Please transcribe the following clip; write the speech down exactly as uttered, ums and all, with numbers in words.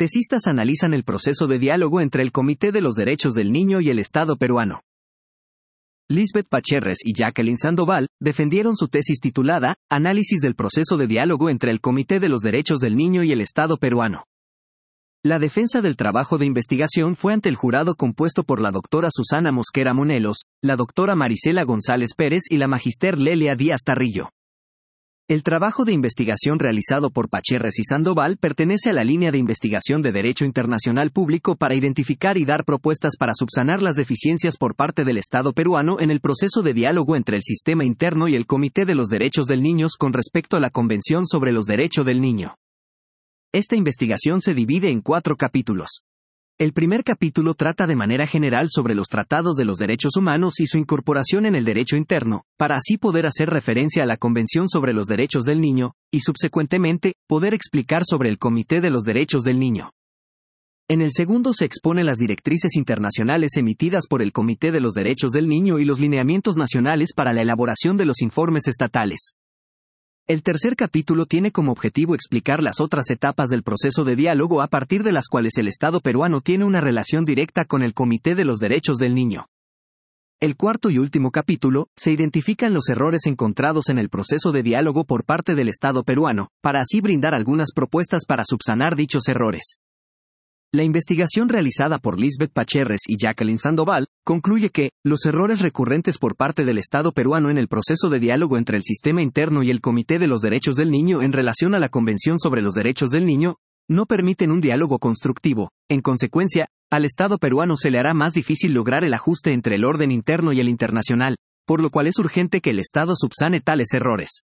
tesistas analizan el proceso de diálogo entre el Comité de los Derechos del Niño y el Estado peruano. Lisbeth Pacherres y Jacqueline Sandoval defendieron su tesis titulada Análisis del proceso de diálogo entre el Comité de los Derechos del Niño y el Estado peruano. La defensa del trabajo de investigación fue ante el jurado compuesto por la doctora Susana Mosquera Monelos, la doctora Marisela González Pérez y la magister Lelia Díaz Tarrillo. El trabajo de investigación realizado por Pacherres y Sandoval pertenece a la línea de investigación de Derecho Internacional Público para identificar y dar propuestas para subsanar las deficiencias por parte del Estado peruano en el proceso de diálogo entre el sistema interno y el Comité de los Derechos del Niño con respecto a la Convención sobre los Derechos del Niño. Esta investigación se divide en cuatro capítulos. El primer capítulo trata de manera general sobre los tratados de los derechos humanos y su incorporación en el derecho interno, para así poder hacer referencia a la Convención sobre los Derechos del Niño, y subsecuentemente, poder explicar sobre el Comité de los Derechos del Niño. En el segundo se expone las directrices internacionales emitidas por el Comité de los Derechos del Niño y los lineamientos nacionales para la elaboración de los informes estatales. El tercer capítulo tiene como objetivo explicar las otras etapas del proceso de diálogo a partir de las cuales el Estado peruano tiene una relación directa con el Comité de los Derechos del Niño. El cuarto y último capítulo, se identifican los errores encontrados en el proceso de diálogo por parte del Estado peruano, para así brindar algunas propuestas para subsanar dichos errores. La investigación realizada por Lisbeth Pacherres y Jacqueline Sandoval concluye que los errores recurrentes por parte del Estado peruano en el proceso de diálogo entre el sistema interno y el Comité de los Derechos del Niño en relación a la Convención sobre los Derechos del Niño no permiten un diálogo constructivo. En consecuencia, al Estado peruano se le hará más difícil lograr el ajuste entre el orden interno y el internacional, por lo cual es urgente que el Estado subsane tales errores.